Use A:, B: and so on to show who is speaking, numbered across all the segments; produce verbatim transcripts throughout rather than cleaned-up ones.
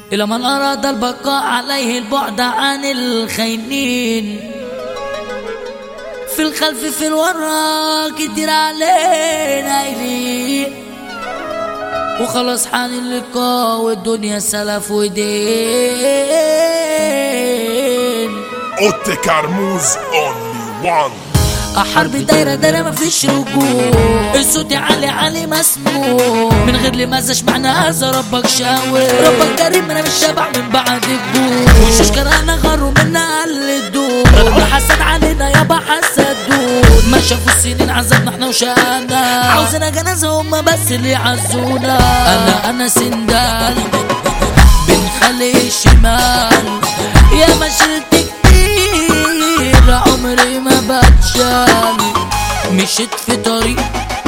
A: إلى من أراد البقاء عليه البعد عن الخاينين. في الخلف في الوراء كتير علينا إليه، وخلاص حان اللقاء والدنيا سلف ودين.
B: اوتي كرموز only one.
A: حرب دايرة دايرة مفيش رجوع، الصوت عالي عالي مسموع، من غير لماذا اشمعنى هذا ربك شاور. ربك كريم انا مش شبع من بعد الجوع، وشوش كرهنا غروا منا قل الدور، الحسد علينا يابا حسدون، ما شافوا السنين عذبنا احنا وشقانا، عاوزنا جنازة هما بس اللي يعزونا. انا انا سندال بن خلي الشمال، يا ما شلت كتير عمري ما بتشال، مشيت في طريق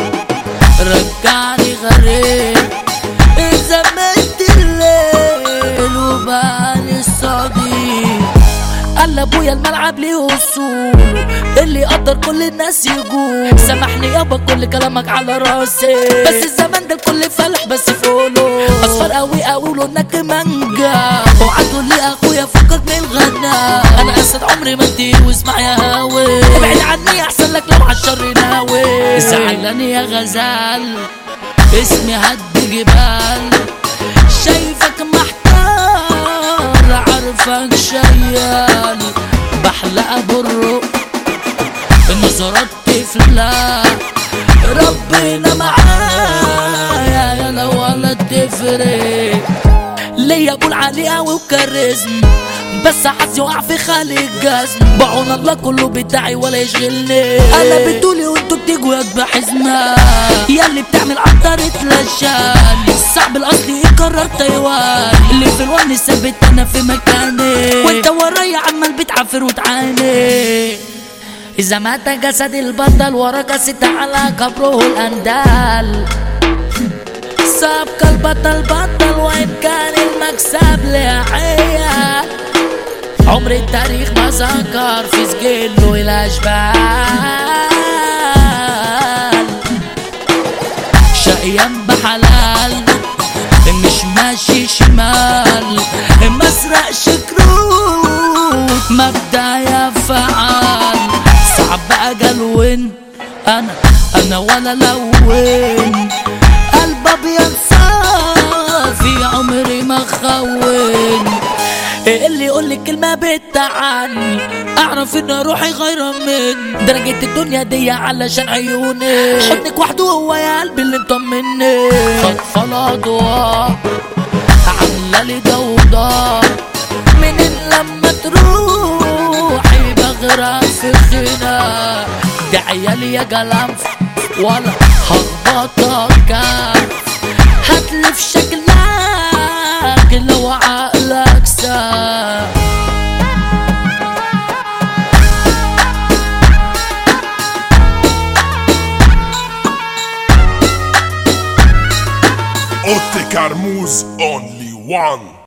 A: رجعني غريب، زمنت الليل وبقالي الصديق. قال ابويا الملعب ليه اصول، اللي يقدر كل الناس يقول سامحني يابا كل كلامك على راسي، بس الزمن ده الكل فالح بس فوله اصفر قوي قوي ولونك مانجا، اوعى تقول لي اخويا فكك من الغنا، انا اسد عمري ما ادي واسمع يا هاوي، ابعد عني احسن لك لو عالشر ناوي. زعلاني يا غزال اسمي هد جبال، شايفك محتار عارفك شيال، بحلق بالروح النظرات تفلى، ربنا معايا يا لو ولا تفرق ليا ابو العلي قوي وكاريزم، بس حظي وقع في خالي الجزم، بعون الله كله بتاعي ولا يشغلني، انا بتقولي وانتوا بتيجوا يكبح حزمة، ياللي بتعمل عطر اتلشان، الصعب الاصلي يكرر تايوان، اللي في الون ثابت انا في مكاني، وانت ورايا عمال بتعافر وتعاني. اذا مات جسد البطل ورا ست على قبره الاندال، سابق البطل بطل وإن كان المكسب لعيال، عمر التاريخ ما ذكر في سجله الأشبال، شقيان بحلال مش ماشي شمال، مسرقش كروت مبدأ فعال، صعب أجل وين أنا أنا ولا لوين، قلب ابيض صافي عمري ما خون، اللي يقول لي كلمه بتعني اعرف ان روحي غير من درجه الدنيا دي علشان عيوني، حضنك وحده هو يا قلبي اللي مطمني، خطفه اضواء عامله لي ضوضاء، من لما تروحي بغرق في خناق، دي عيالي يا جلنف ولا هخبطك، هتلف شكلك لو عقلك ساب.
B: اوتي كرموز only one.